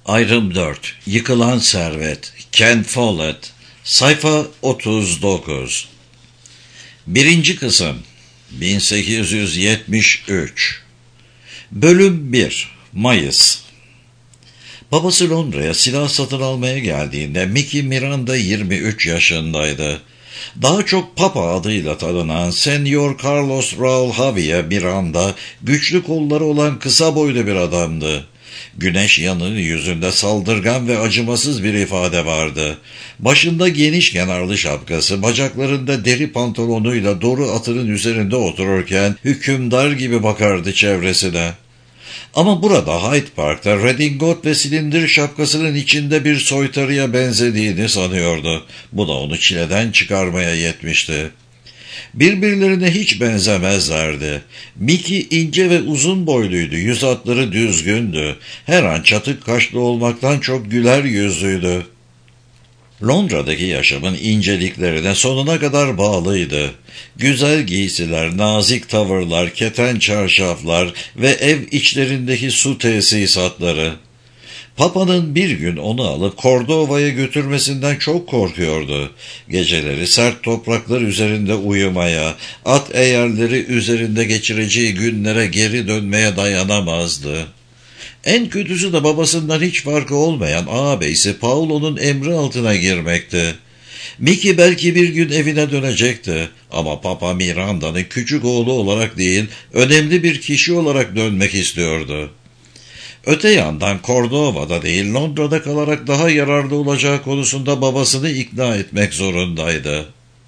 Ayrım 4. Yıkılan Servet. Ken Follett. Sayfa 39. Birinci kısım. 1873. Bölüm 1. Mayıs. Babası Londra'ya silah satın almaya geldiğinde Mickey Miranda 23 yaşındaydı. Daha çok Papa adıyla tanınan Senyor Carlos Raul Javier Miranda, güçlü kolları olan kısa boylu bir adamdı. Güneş yanığı yüzünde saldırgan ve acımasız bir ifade vardı. Başında geniş kenarlı şapkası, bacaklarında deri pantolonuyla doğru atının üzerinde otururken hükümdar gibi bakardı çevresine. Ama burada Hyde Park'ta redingot ve silindir şapkasının içinde bir soytarıya benzediğini sanıyordu. Bu da onu çileden çıkarmaya yetmişti. Birbirlerine hiç benzemezlerdi. Mickey ince ve uzun boyluydu, yüz hatları düzgündü. Her an çatık kaşlı olmaktan çok güler yüzlüydü. Londra'daki yaşamın inceliklerine sonuna kadar bağlıydı. Güzel giysiler, nazik tavırlar, keten çarşaflar ve ev içlerindeki su tesisatları. Papa'nın bir gün onu alıp Cordova'ya götürmesinden çok korkuyordu. Geceleri sert topraklar üzerinde uyumaya, at eğerleri üzerinde geçireceği günlere geri dönmeye dayanamazdı. En kötüsü de babasından hiç farkı olmayan ağabeysi Paulo'nun emri altına girmekti. Mickey belki bir gün evine dönecekti ama Papa Miranda'nın küçük oğlu olarak değil, önemli bir kişi olarak dönmek istiyordu. Öte yandan Cordova'da değil, Londra'da kalarak daha yararlı olacağı konusunda babasını ikna etmek zorundaydı.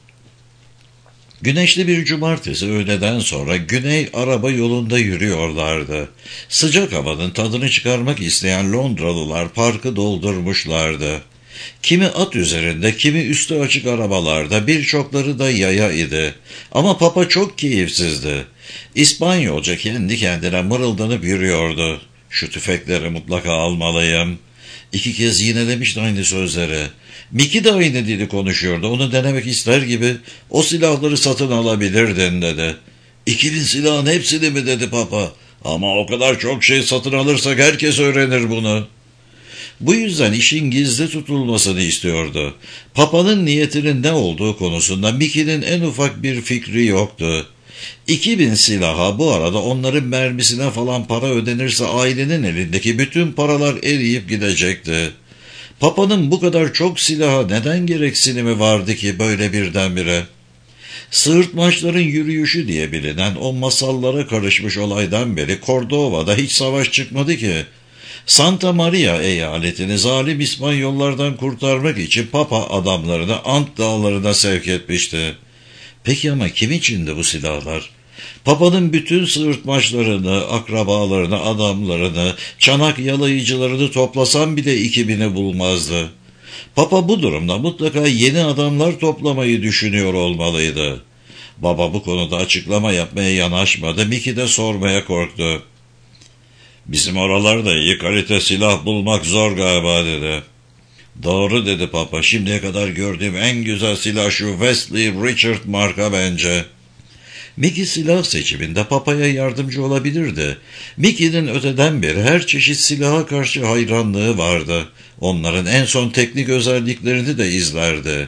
Güneşli bir cumartesi öğleden sonra güney araba yolunda yürüyorlardı. Sıcak havanın tadını çıkarmak isteyen Londralılar parkı doldurmuşlardı. Kimi at üzerinde, kimi üstü açık arabalarda, birçokları da yaya idi. Ama Papa çok keyifsizdi. İspanyolca kendi kendine mırıldanıp yürüyordu. Şu tüfekleri mutlaka almalıyım. 2 kez yinelemişti aynı sözleri. Mickey de aynı dili konuşuyordu. Onu denemek ister gibi o silahları satın alabilirdin dedi. 2000 silahın hepsini mi dedi Papa. Ama o kadar çok şey satın alırsak herkes öğrenir bunu. Bu yüzden işin gizli tutulmasını istiyordu. Papa'nın niyetinin ne olduğu konusunda Mickey'nin en ufak bir fikri yoktu. 2000 silaha bu arada onların mermisine falan para ödenirse ailenin elindeki bütün paralar eriyip gidecekti. Papa'nın bu kadar çok silaha neden gereksinimi vardı ki böyle birdenbire? Sığırtmaçların yürüyüşü diye bilinen o masallara karışmış olaydan beri Cordova'da hiç savaş çıkmadı ki. Santa Maria eyaletini zalim İspanyollardan kurtarmak için Papa adamlarını Ant dağlarına sevk etmişti. Peki ama kim içindi bu silahlar? Papa'nın bütün sığırtmaçlarını, akrabalarını, adamlarını, çanak yalayıcılarını toplasam bile 2000'i bulmazdı. Papa bu durumda mutlaka yeni adamlar toplamayı düşünüyor olmalıydı. Baba bu konuda açıklama yapmaya yanaşmadı, Mickey de sormaya korktu. Bizim oralarda iyi kalite silah bulmak zor galiba dedi. Doğru dedi Papa, şimdiye kadar gördüğüm en güzel silah şu Wesley Richard marka bence. Mickey silah seçiminde Papa'ya yardımcı olabilirdi. Mickey'nin öteden beri her çeşit silaha karşı hayranlığı vardı. Onların en son teknik özelliklerini de izlerdi.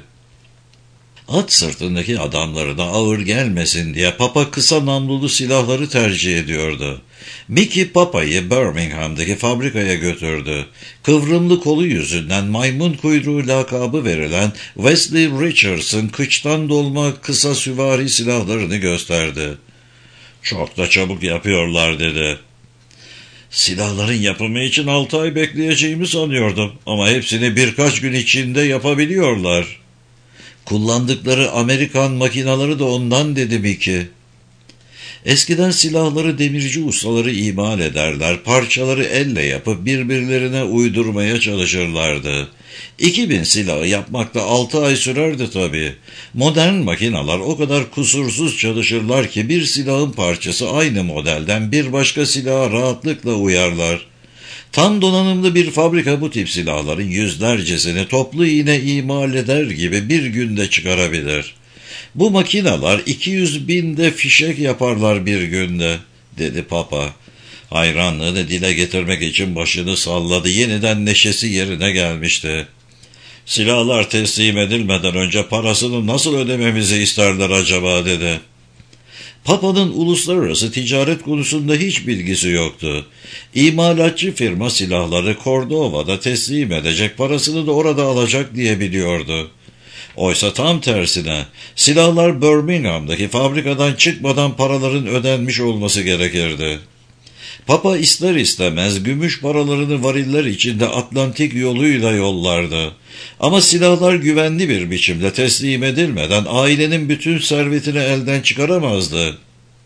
At sırtındaki adamlarına ağır gelmesin diye Papa kısa namlulu silahları tercih ediyordu. Mickey Papa'yı Birmingham'daki fabrikaya götürdü. Kıvrımlı kolu yüzünden maymun kuyruğu lakabı verilen Wesley Richards'ın kıçtan dolma kısa süvari silahlarını gösterdi. Çok da çabuk yapıyorlar dedi. Silahların yapımı için 6 ay bekleyeceğimi sanıyordum ama hepsini birkaç gün içinde yapabiliyorlar. Kullandıkları Amerikan makinaları da ondan dedi Mickey. Eskiden silahları demirci ustaları imal ederler, parçaları elle yapıp birbirlerine uydurmaya çalışırlardı. 2000 silahı yapmakta 6 ay sürerdi tabii. Modern makinalar o kadar kusursuz çalışırlar ki bir silahın parçası aynı modelden bir başka silaha rahatlıkla uyarlar. Tam donanımlı bir fabrika bu tip silahların yüzlercesini toplu iğne imal eder gibi bir günde çıkarabilir. Bu makinalar 200.000 de fişek yaparlar bir günde, dedi Papa. Hayranlığını dile getirmek için başını salladı. Yeniden neşesi yerine gelmişti. "Silahlar teslim edilmeden önce parasını nasıl ödememizi isterler acaba?" dedi. Papa'nın uluslararası ticaret konusunda hiç bilgisi yoktu. İmalatçı firma silahları Cordova'da teslim edecek, parasını da orada alacak diye biliyordu. Oysa tam tersine silahlar Birmingham'daki fabrikadan çıkmadan paraların ödenmiş olması gerekirdi. Papa ister istemez gümüş paralarını variller içinde Atlantik yoluyla yollardı. Ama silahlar güvenli bir biçimde teslim edilmeden ailenin bütün servetini elden çıkaramazdı.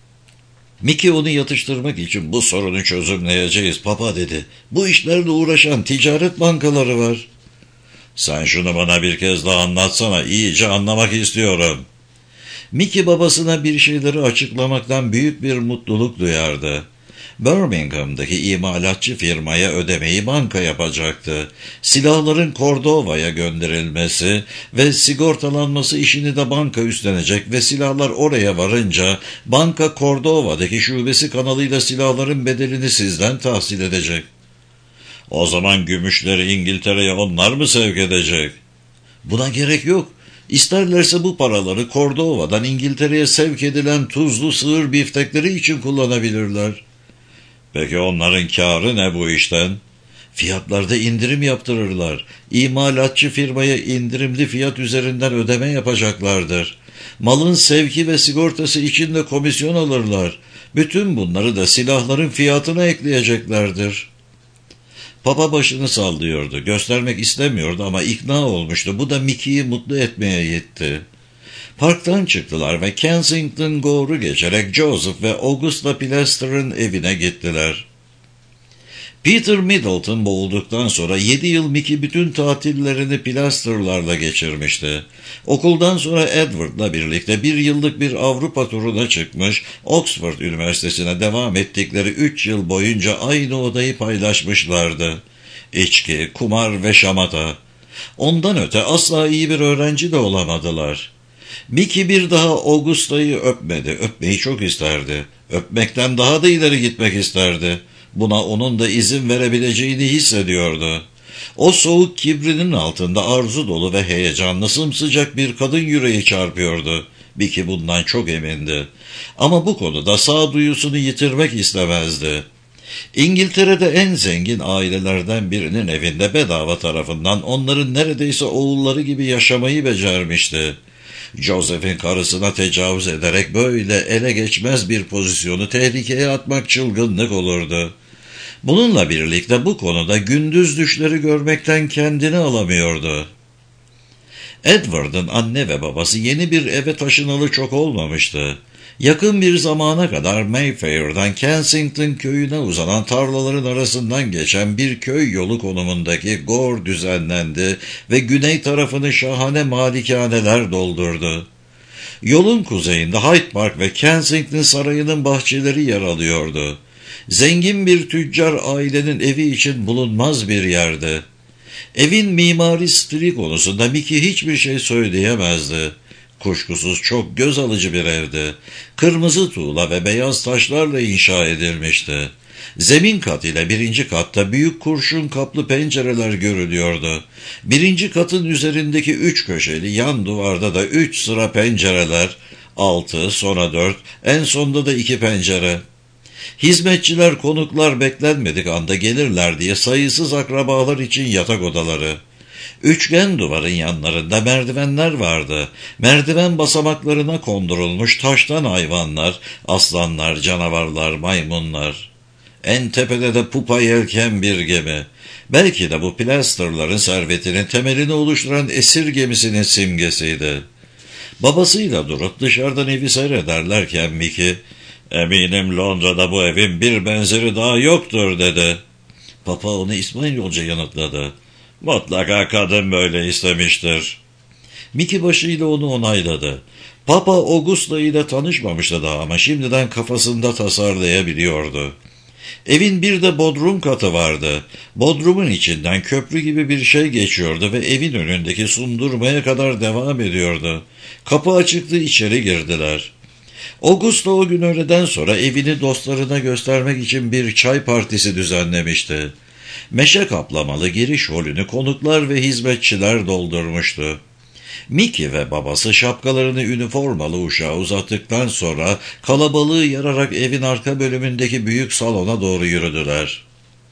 Mickey onu yatıştırmak için "Bu sorunu çözümleyeceğiz Papa" dedi. "Bu işlerle uğraşan ticaret bankaları var." "Sen şunu bana bir kez daha anlatsana, iyice anlamak istiyorum." Mickey babasına bir şeyleri açıklamaktan büyük bir mutluluk duyardı. Birmingham'daki imalatçı firmaya ödemeyi banka yapacaktı. Silahların Cordova'ya gönderilmesi ve sigortalanması işini de banka üstlenecek ve silahlar oraya varınca banka Cordova'daki şubesi kanalıyla silahların bedelini sizden tahsil edecek. "O zaman gümüşleri İngiltere'ye onlar mı sevk edecek?" "Buna gerek yok. İsterlerse bu paraları Cordova'dan İngiltere'ye sevk edilen tuzlu sığır biftekleri için kullanabilirler." "Peki onların kârı ne bu işten?" "Fiyatlarda indirim yaptırırlar. İmalatçı firmaya indirimli fiyat üzerinden ödeme yapacaklardır. Malın sevki ve sigortası için de komisyon alırlar. Bütün bunları da silahların fiyatına ekleyeceklerdir." Papa başını sallıyordu. Göstermek istemiyordu ama ikna olmuştu. Bu da Mickey'i mutlu etmeye yetti. Parktan çıktılar ve Kensington Gore'u geçerek Joseph ve Augusta Pilaster'ın evine gittiler. Peter Middleton boğulduktan sonra 7 yıl Mickey bütün tatillerini Pilaster'larla geçirmişti. Okuldan sonra Edward'la birlikte 1 yıllık bir Avrupa turuna çıkmış, Oxford Üniversitesi'ne devam ettikleri 3 yıl boyunca aynı odayı paylaşmışlardı. İçki, kumar ve şamata. Ondan öte asla iyi bir öğrenci de olamadılar. Mickey bir daha Augusta'yı öpmedi. Öpmeyi çok isterdi. Öpmekten daha da ileri gitmek isterdi. Buna onun da izin verebileceğini hissediyordu. O soğuk kibrinin altında arzu dolu ve heyecanlı sımsıcak bir kadın yüreği çarpıyordu. Mickey bundan çok emindi. Ama bu konuda sağduyusunu yitirmek istemezdi. İngiltere'de en zengin ailelerden birinin evinde bedava tarafından onların neredeyse oğulları gibi yaşamayı becermişti. Joseph'in karısına tecavüz ederek böyle ele geçmez bir pozisyonu tehlikeye atmak çılgınlık olurdu. Bununla birlikte bu konuda gündüz düşleri görmekten kendini alamıyordu. Edward'ın anne ve babası yeni bir eve taşınalı çok olmamıştı. Yakın bir zamana kadar Mayfair'dan Kensington köyüne uzanan tarlaların arasından geçen bir köy yolu konumundaki Gore düzenlendi ve güney tarafını şahane malikaneler doldurdu. Yolun kuzeyinde Hyde Park ve Kensington Sarayı'nın bahçeleri yer alıyordu. Zengin bir tüccar ailenin evi için bulunmaz bir yerdi. Evin mimari stili konusunda Mickey hiçbir şey söyleyemezdi. Kuşkusuz çok göz alıcı bir evdi. Kırmızı tuğla ve beyaz taşlarla inşa edilmişti. Zemin kat ile 1. katta büyük kurşun kaplı pencereler görülüyordu. 1. katın üzerindeki 3 köşeli yan duvarda da 3 sıra pencereler, 6, sonra 4, en sonda da 2 pencere. Hizmetçiler, konuklar beklenmedik anda gelirler diye sayısız akrabalar için yatak odaları. Üçgen duvarın yanlarında merdivenler vardı. Merdiven basamaklarına kondurulmuş taştan hayvanlar, aslanlar, canavarlar, maymunlar. En tepede de pupa yelken bir gemi. Belki de bu Pilaster'ların servetinin temelini oluşturan esir gemisinin simgesiydi. Babasıyla durup dışarıdan evi seyrederlerken Mickey, "Eminim Londra'da bu evin bir benzeri daha yoktur" dedi. Papa onu İspanyolca yanıtladı. "Mutlaka kadın böyle istemiştir." Mickey başıyla onu onayladı. Papa Augusta ile tanışmamıştı daha ama şimdiden kafasında tasarlayabiliyordu. Evin bir de bodrum katı vardı. Bodrumun içinden köprü gibi bir şey geçiyordu ve evin önündeki sundurmaya kadar devam ediyordu. Kapı açıktı, içeri girdiler. Augusto o gün öğleden sonra evini dostlarına göstermek için bir çay partisi düzenlemişti. Meşe kaplamalı giriş holünü konuklar ve hizmetçiler doldurmuştu. Mickey ve babası şapkalarını üniformalı uşağa uzattıktan sonra kalabalığı yararak evin arka bölümündeki büyük salona doğru yürüdüler.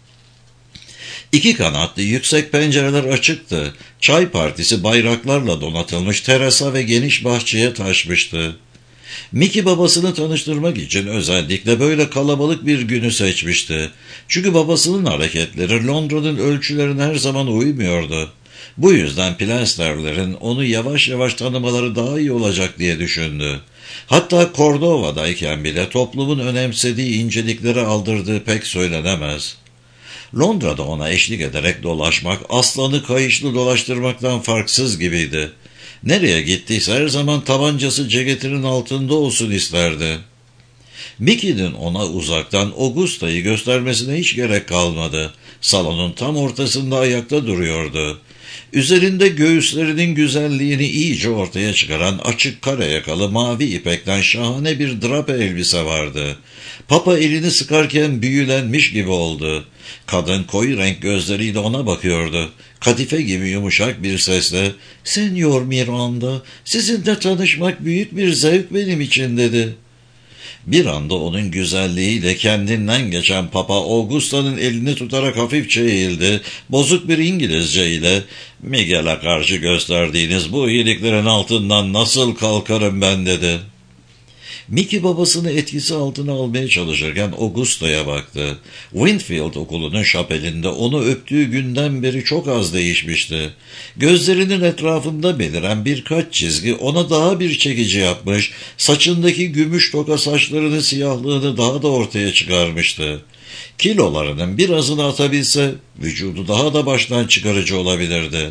İki kanatlı yüksek pencereler açıktı. Çay partisi bayraklarla donatılmış terasa ve geniş bahçeye taşmıştı. Mickey babasını tanıştırmak için özellikle böyle kalabalık bir günü seçmişti. Çünkü babasının hareketleri Londra'nın ölçülerine her zaman uymuyordu. Bu yüzden Plaster'lerin onu yavaş yavaş tanımaları daha iyi olacak diye düşündü. Hatta Cordova'dayken bile toplumun önemsediği incelikleri aldırdığı pek söylenemez. Londra'da ona eşlik ederek dolaşmak, aslanı kayışlı dolaştırmaktan farksız gibiydi. Nereye gittiyse her zaman tabancası ceketinin altında olsun isterdi. Mickey'nin ona uzaktan Augusta'yı göstermesine hiç gerek kalmadı. Salonun tam ortasında ayakta duruyordu. Üzerinde göğüslerinin güzelliğini iyice ortaya çıkaran açık kare yakalı mavi ipekten şahane bir drape elbise vardı. Papa elini sıkarken büyülenmiş gibi oldu. Kadın koyu renk gözleriyle ona bakıyordu. Kadife gibi yumuşak bir sesle "Senyor Miranda, sizinle tanışmak büyük bir zevk benim için," dedi. Bir anda onun güzelliğiyle kendinden geçen Papa Augusta'nın elini tutarak hafifçe eğildi. Bozuk bir İngilizce ile "Miguel'e karşı gösterdiğiniz bu iyiliklerin altından nasıl kalkarım ben," dedi. Mickey babasını etkisi altına almaya çalışırken Augusta'ya baktı. Winfield okulunun şapelinde onu öptüğü günden beri çok az değişmişti. Gözlerinin etrafında beliren birkaç çizgi ona daha bir çekici yapmış, saçındaki gümüş toka saçlarının siyahlığını daha da ortaya çıkarmıştı. Kilolarının birazını atabilse vücudu daha da baştan çıkarıcı olabilirdi.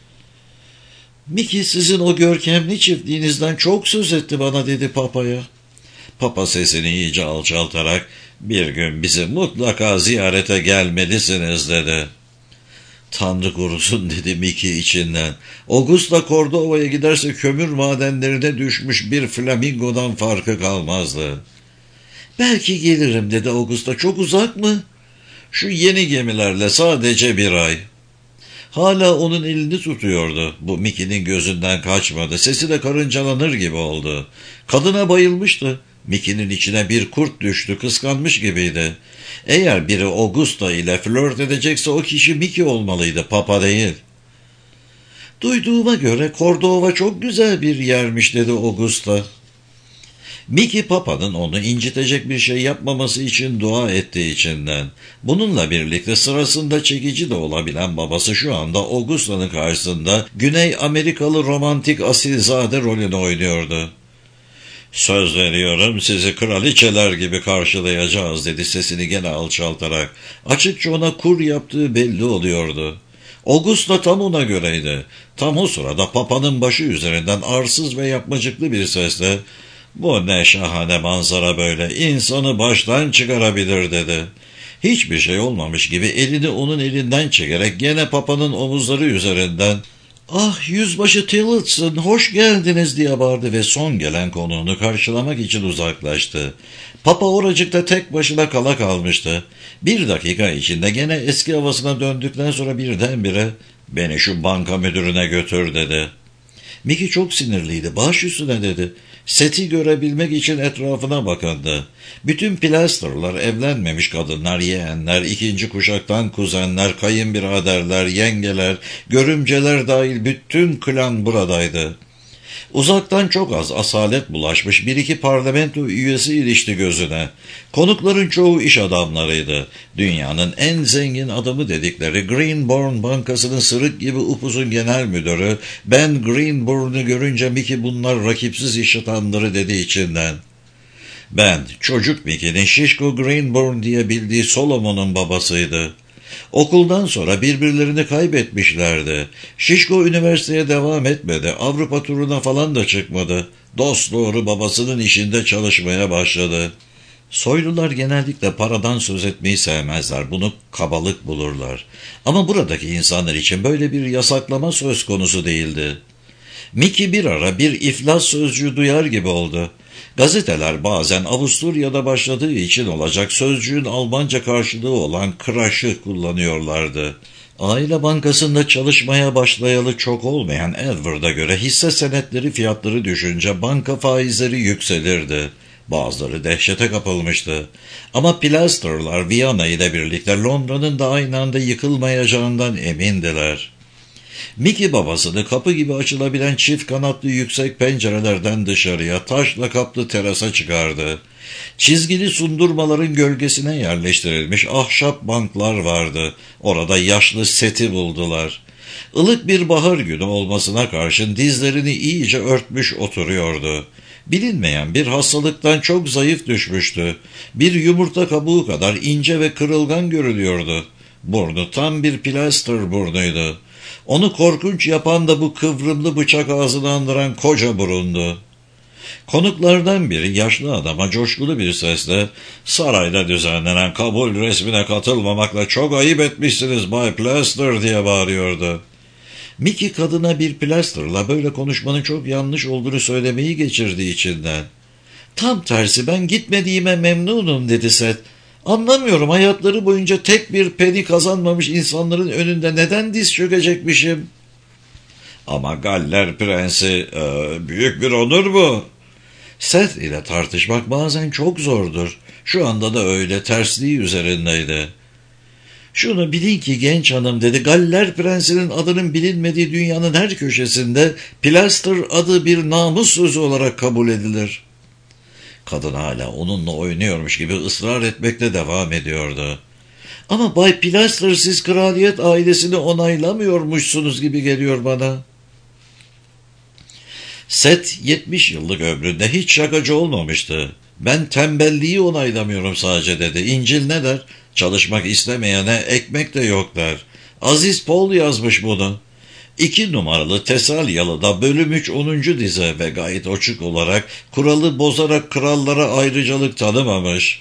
"Mickey sizin o görkemli çiftliğinizden çok söz etti bana," dedi Papa'ya. Papa sesini iyice alçaltarak "Bir gün bizi mutlaka ziyarete gelmelisiniz," dedi. "Tanrı korusun," dedi Mickey içinden. "Augusta Cordova'ya giderse kömür madenlerine düşmüş bir flamingodan farkı kalmazdı." "Belki gelirim," dedi Augusta. "Çok uzak mı?" "Şu yeni gemilerle sadece 1 ay." Hala onun elini tutuyordu. Bu Mickey'nin gözünden kaçmadı. Sesi de karıncalanır gibi oldu. Kadına bayılmıştı. Mickey'nin içine bir kurt düştü, kıskanmış gibiydi. Eğer biri Augusta ile flört edecekse o kişi Mickey olmalıydı, Papa değil. "Duyduğuma göre Cordova çok güzel bir yermiş," dedi Augusta. Mickey Papa'nın onu incitecek bir şey yapmaması için dua ettiği içinden. Bununla birlikte sırasında çekici de olabilen babası şu anda Augusta'nın karşısında Güney Amerikalı romantik asilzade rolünü oynuyordu. "Söz veriyorum sizi kraliçeler gibi karşılayacağız," dedi sesini gene alçaltarak. Açıkça ona kur yaptığı belli oluyordu. Augusta tam ona göreydi. Tam o sırada Papa'nın başı üzerinden arsız ve yapmacıklı bir sesle "Bu ne şahane manzara böyle, insanı baştan çıkarabilir," dedi. Hiçbir şey olmamış gibi elini onun elinden çekerek gene Papa'nın omuzları üzerinden "Ah Yüzbaşı Tillotson, hoş geldiniz," diye bağırdı ve son gelen konuğunu karşılamak için uzaklaştı. Papa oracıkta tek başına kala kalmıştı. 1 dakika içinde gene eski havasına döndükten sonra birdenbire "Beni şu banka müdürüne götür," dedi. Mickey çok sinirliydi. "Baş üstüne," dedi. Seti görebilmek için etrafına bakındı. Bütün Plaster'lar, evlenmemiş kadınlar, yeğenler, 2. kuşaktan kuzenler, kayınbiraderler, yengeler, görümceler dahil bütün klan buradaydı. Uzaktan çok az asalet bulaşmış 1-2 parlamento üyesi ilişti gözüne. Konukların çoğu iş adamlarıydı. Dünyanın en zengin adamı dedikleri Greenbourne Bankası'nın sırık gibi upuzun genel müdürü Ben Greenbourne'u görünce Mickey bunlar rakipsiz iş adamları dedi içinden. Ben, çocuk Mickey'nin Şişko Greenbourne diye bildiği Solomon'un babasıydı. Okuldan sonra birbirlerini kaybetmişlerdi. Şişko üniversiteye devam etmedi. Avrupa turuna falan da çıkmadı. Dosdoğru babasının işinde çalışmaya başladı. Soylular genellikle paradan söz etmeyi sevmezler. Bunu kabalık bulurlar. Ama buradaki insanlar için böyle bir yasaklama söz konusu değildi. Mickey bir ara bir iflas sözcüğü duyar gibi oldu. Gazeteler bazen Avusturya'da başladığı için olacak sözcüğün Almanca karşılığı olan Krach'ı kullanıyorlardı. Aile bankasında çalışmaya başlayalı çok olmayan Edward'a göre hisse senetleri fiyatları düşünce banka faizleri yükselirdi. Bazıları dehşete kapılmıştı. Ama Pilaster'lar Viyana ile birlikte Londra'nın da aynı anda yıkılmayacağından emindiler. Mickey babasını kapı gibi açılabilen çift kanatlı yüksek pencerelerden dışarıya taşla kaplı terasa çıkardı. Çizgili sundurmaların gölgesine yerleştirilmiş ahşap banklar vardı. Orada yaşlı Seth'i buldular. Ilık bir bahar günü olmasına karşın dizlerini iyice örtmüş oturuyordu. Bilinmeyen bir hastalıktan çok zayıf düşmüştü. Bir yumurta kabuğu kadar ince ve kırılgan görünüyordu. Burnu tam bir Pilaster burnuydu. Onu korkunç yapan da bu kıvrımlı bıçak ağzını andıran koca burundu. Konuklardan biri yaşlı adama coşkulu bir sesle "Sarayda düzenlenen kabul resmine katılmamakla çok ayıp etmişsiniz Bay Plaster" diye bağırıyordu. Mickey kadına bir Plaster'la böyle konuşmanın çok yanlış olduğunu söylemeyi geçirdi içinden. "Tam tersi, ben gitmediğime memnunum" dedi Seth. "Anlamıyorum, hayatları boyunca tek bir peni kazanmamış insanların önünde neden diz çökecekmişim?" "Ama Galler Prensi büyük bir onur bu." Seth ile tartışmak bazen çok zordur. Şu anda da öyle, tersliği üzerindeydi. "Şunu bilin ki genç hanım" dedi, "Galler Prensi'nin adının bilinmediği dünyanın her köşesinde Pilaster adı bir namus sözü olarak kabul edilir." Kadın hala onunla oynuyormuş gibi ısrar etmekte devam ediyordu. "Ama Bay Pilaster, siz kraliyet ailesini onaylamıyormuşsunuz gibi geliyor bana." Seth 70 yıllık ömründe hiç şakacı olmamıştı. "Ben tembelliği onaylamıyorum sadece" dedi. "İncil ne der? Çalışmak istemeyene ekmek de yok der. Aziz Paul yazmış bunu. 2 numaralı Tesalyalı'da bölüm 3 10. dize ve gayet açık olarak kuralı bozarak krallara ayrıcalık tanımamış."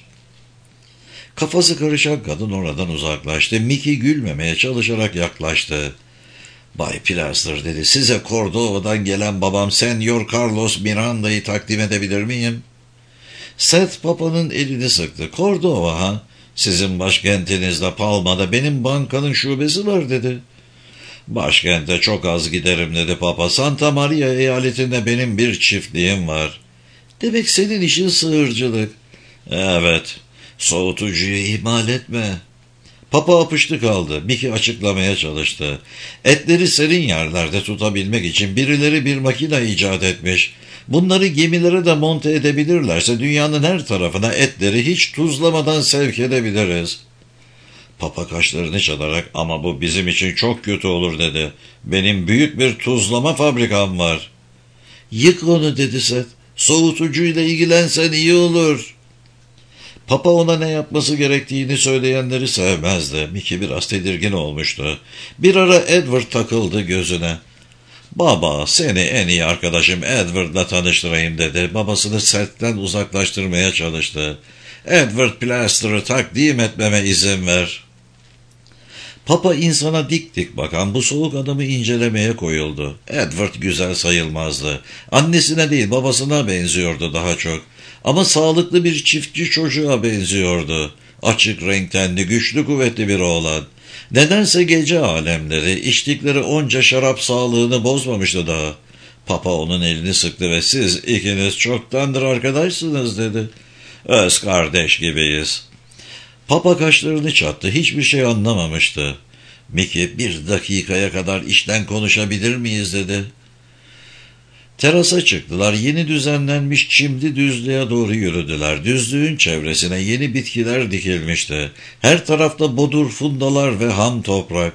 Kafası karışan kadın oradan uzaklaştı. Mickey gülmemeye çalışarak yaklaştı. "Bay Pilaster" dedi, "size Cordova'dan gelen babam Senyor Carlos Miranda'yı takdim edebilir miyim?" Seth Papa'nın elini sıktı. "Cordova ha? Sizin başkentinizde Palma'da benim bankanın şubesi var" dedi. "Başkente çok az giderim" dedi Papa. "Santa Maria eyaletinde benim bir çiftliğim var." "Demek senin işin sığırcılık." "Evet, soğutucuyu ihmal etme." Papa apıştı kaldı. Mickey açıklamaya çalıştı. "Etleri serin yerlerde tutabilmek için birileri bir makine icat etmiş. Bunları gemilere de monte edebilirlerse dünyanın her tarafına etleri hiç tuzlamadan sevk edebiliriz." Papa kaşlarını çatarak "Ama bu bizim için çok kötü olur" dedi. "Benim büyük bir tuzlama fabrikam var." "Yık onu" dedi Seth. "Soğutucuyla ilgilensen iyi olur." Papa ona ne yapması gerektiğini söyleyenleri sevmezdi. Mickey biraz tedirgin olmuştu. Bir ara Edward takıldı gözüne. "Baba, seni en iyi arkadaşım Edward'la tanıştırayım" dedi. Babasını Seth'ten uzaklaştırmaya çalıştı. "Edward Plaster'ı takdim etmeme izin ver." Papa insana dik dik bakan bu soğuk adamı incelemeye koyuldu. Edward güzel sayılmazdı. Annesine değil babasına benziyordu daha çok. Ama sağlıklı bir çiftçi çocuğa benziyordu. Açık renk tenli, güçlü kuvvetli bir oğlan. Nedense gece alemleri, içtikleri onca şarap sağlığını bozmamıştı daha. Papa onun elini sıktı ve "Siz ikiniz çoktandır arkadaşsınız" dedi. "Öz kardeş gibiyiz." Papa kaşlarını çattı, hiçbir şey anlamamıştı. Mickey, "Bir dakikaya kadar işten konuşabilir miyiz?" dedi. Terasa çıktılar. Yeni düzenlenmiş çimli düzlüğe doğru yürüdüler. Düzlüğün çevresine yeni bitkiler dikilmişti. Her tarafta bodur fundalar ve ham toprak.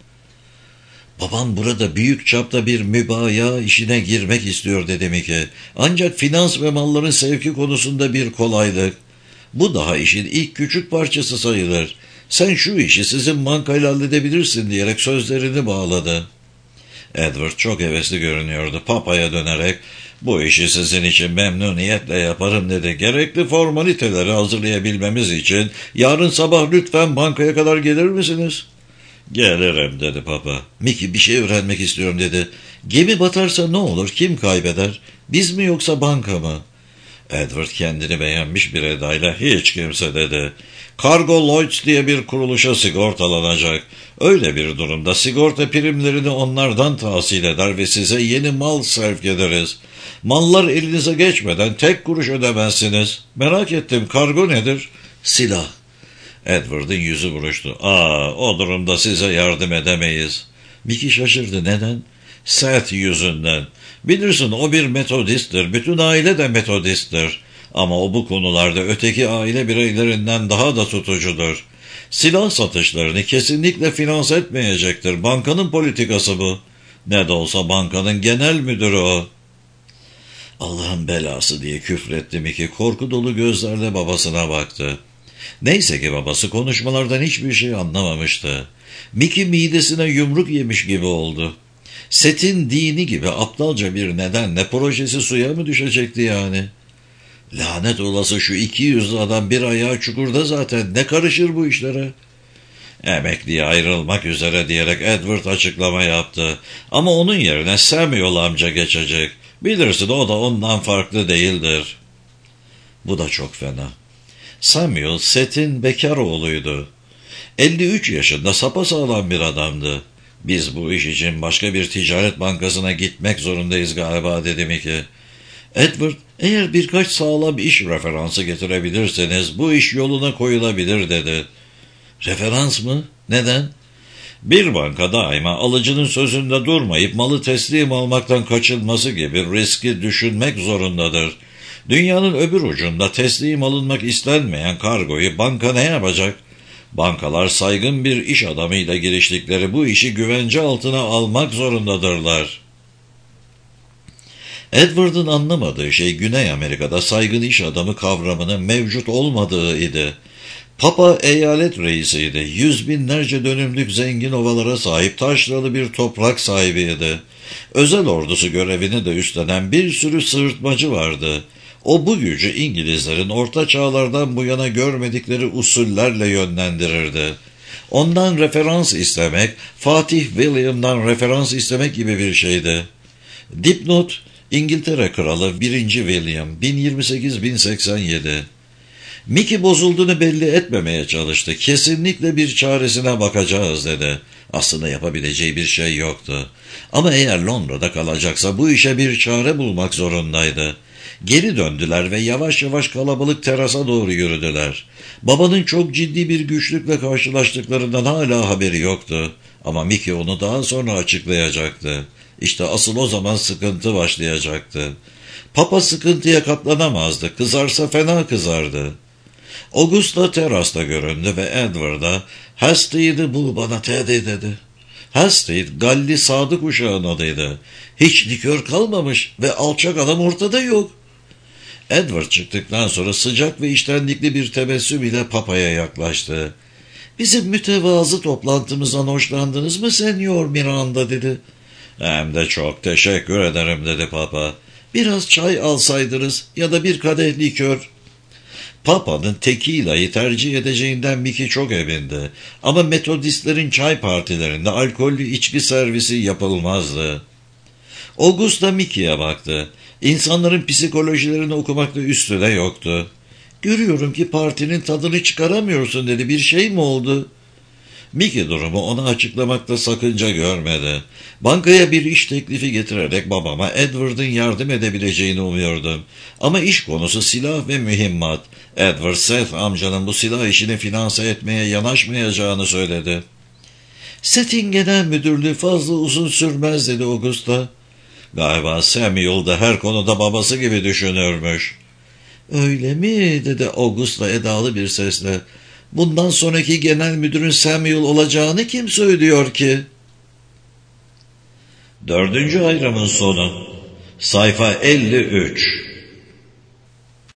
"Babam burada büyük çapta bir mübaya işine girmek istiyor" dedi Mickey. "Ancak finans ve malların sevki konusunda bir kolaylık. Bu daha işin ilk küçük parçası sayılır. Sen şu işi sizin bankayla halledebilirsin" diyerek sözlerini bağladı. Edward çok hevesli görünüyordu. Papa'ya dönerek "Bu işi sizin için memnuniyetle yaparım" dedi. "Gerekli formaliteleri hazırlayabilmemiz için yarın sabah lütfen bankaya kadar gelir misiniz?" "Gelirim" dedi Papa. "Mickey, bir şey öğrenmek istiyorum" dedi. "Gemi batarsa ne olur? Kim kaybeder? Biz mi yoksa banka mı?" Edward kendini beğenmiş bir edayla hiç kimse dedi. Cargo Lloyds diye bir kuruluşa sigortalanacak. Öyle bir durumda sigorta primlerini onlardan tahsil eder ve size yeni mal sevk ederiz. Mallar elinize geçmeden tek kuruş ödemezsiniz. Merak ettim, kargo nedir? Silah. Edward'ın yüzü buruştu. O durumda size yardım edemeyiz. Mickey şaşırdı. Neden? Seth yüzünden. Bilirsin, o bir metodisttir. Bütün aile de metodisttir. Ama o bu konularda öteki aile bireylerinden daha da tutucudur. Silah satışlarını kesinlikle finanse etmeyecektir. Bankanın politikası bu. Ne de olsa bankanın genel müdürü o. Allah'ın belası diye küfretti Mickey. Korku dolu gözlerle babasına baktı. Neyse ki babası konuşmalardan hiçbir şey anlamamıştı. Mickey midesine yumruk yemiş gibi oldu. Seth'in dini gibi aptalca bir nedenle projesi suya mı düşecekti yani? Lanet olası şu 200'lü adam, bir ayağı çukurda zaten, ne karışır bu işlere? Emekliye ayrılmak üzere diyerek Edward açıklama yaptı. Ama onun yerine Samuel amca geçecek. Bilirsin, o da ondan farklı değildir. Bu da çok fena. Samuel, Seth'in bekar oğluydu. 53 yaşında sapasağlam bir adamdı. Biz bu iş için başka bir ticaret bankasına gitmek zorundayız galiba, dedi Mickey. Edward, eğer birkaç sağlam iş referansı getirebilirseniz bu iş yoluna koyulabilir, dedi. Referans mı? Neden? Bir banka daima alıcının sözünde durmayıp malı teslim almaktan kaçınması gibi riski düşünmek zorundadır. Dünyanın öbür ucunda teslim alınmak istenmeyen kargoyu banka ne yapacak? Bankalar saygın bir iş adamıyla giriştikleri bu işi güvence altına almak zorundadırlar. Edward'ın anlamadığı şey Güney Amerika'da saygın iş adamı kavramının mevcut olmadığıydı. Papa eyalet reisiydi. Yüz binlerce dönümlük zengin ovalara sahip taşralı bir toprak sahibiydi. Özel ordusu görevini de üstlenen bir sürü sığırtmacı vardı. O bu gücü İngilizlerin orta çağlardan bu yana görmedikleri usullerle yönlendirirdi. Ondan referans istemek, Fatih William'dan referans istemek gibi bir şeydi. Dipnot, İngiltere Kralı 1. William 1028-1087. Mickey bozulduğunu belli etmemeye çalıştı. Kesinlikle bir çaresine bakacağız, dedi. Aslında yapabileceği bir şey yoktu. Ama eğer Londra'da kalacaksa bu işe bir çare bulmak zorundaydı. Geri döndüler ve yavaş yavaş kalabalık terasa doğru yürüdüler. Babanın çok ciddi bir güçlükle karşılaştıklarından hala haberi yoktu. Ama Mickey onu daha sonra açıklayacaktı. İşte asıl o zaman sıkıntı başlayacaktı. Papa sıkıntıya katlanamazdı. Kızarsa fena kızardı. Augusta terasta göründü ve Edward'a "Hasty'ydi bu, bana Teddy," dedi. Hasty, Galli sadık uşağın adıydı. Hiç likör kalmamış ve alçak adam ortada yok. Edward çıktıktan sonra sıcak ve içtenlikli bir tebessüm ile Papa'ya yaklaştı. "Bizim mütevazı toplantımızdan hoşlandınız mı Senyor Miranda?" dedi. "Hem de çok teşekkür ederim," dedi Papa. "Biraz çay alsaydınız ya da bir kadeh likör." Papa'nın tekila'yı tercih edeceğinden Mickey çok emindi. Ama metodistlerin çay partilerinde alkollü içki servisi yapılmazdı. Augusta Mickey'e baktı. İnsanların psikolojilerini okumakta üstü de yoktu. "Görüyorum ki partinin tadını çıkaramıyorsun," dedi. "Bir şey mi oldu?" Mickey durumu ona açıklamakta sakınca görmedi. Bankaya bir iş teklifi getirerek babama Edward'ın yardım edebileceğini umuyordum. Ama iş konusu silah ve mühimmat. Edward, Seth amcanın bu silah işini finanse etmeye yanaşmayacağını söyledi. "Seth'in genel müdürlüğü fazla uzun sürmez," dedi Augusta. "Galiba Samuel da her konuda babası gibi düşünürmüş." "Öyle mi?" dedi Augusta edalı bir sesle. "Bundan sonraki genel müdürün Samuel olacağını kim söylüyor ki?" 4. ayrımın sonu. Sayfa 53.